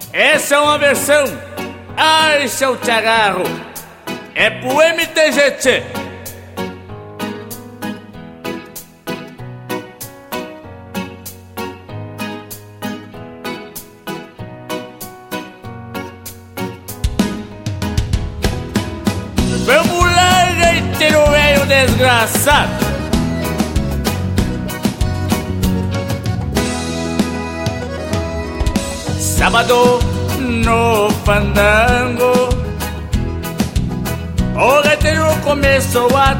Essa é uma versão. Ai, se eu te agarro. É pro MTGT. Vamos lá, leiteiro velho desgraçado. Sábado no fandango, o leiteiro começou a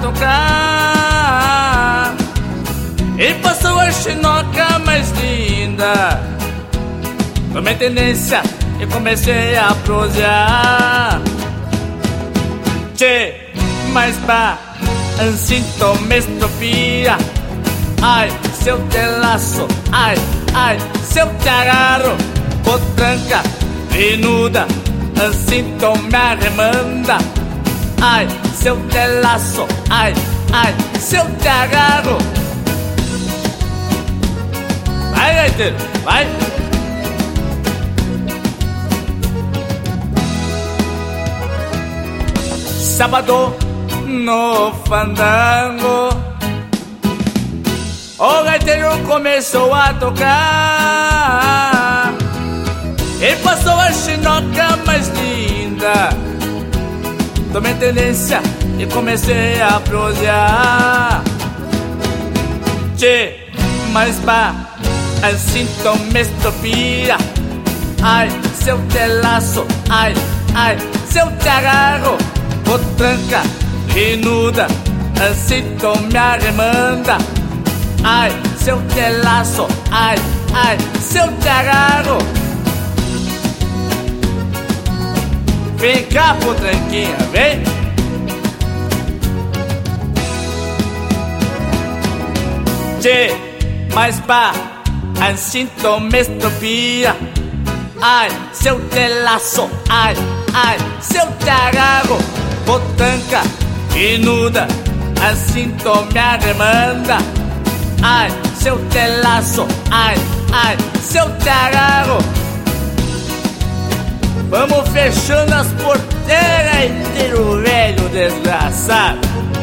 tocar e passou a chinoca mais linda. Tomei tendência e comecei a prosear. Tchê, mas pá, sintomestropia. Ai, se eu te laço, ai, ai, se eu te agarro, potranca, venuda, sinto me arremanda. Ai, se eu te laço, ai, ai, se eu te agarro. Vai, leiteiro, vai. Sábado no fandango, o gaiteiro começou a tocar e passou a chinoca mais linda. Tomei tendência e comecei a prosear. Tchê, mas pá, sintomestropia. Ai, se eu te laço, ai, ai, se eu te agarro, potranca, venuda, sinto me arremanda. Ai, se eu te laço, ai, ai, se eu te agarro. Vem cá, potranquinha, vem. Tchê, mas pá, sintomestropia. Ai, se eu te laço, ai, ai, se eu te agarro, potranca, venuda, sinto me arremanda. Ai, se eu te laço, ai, ai, se eu te agarro. Vamos fechando as porteiras, inteiro velho desgraçado.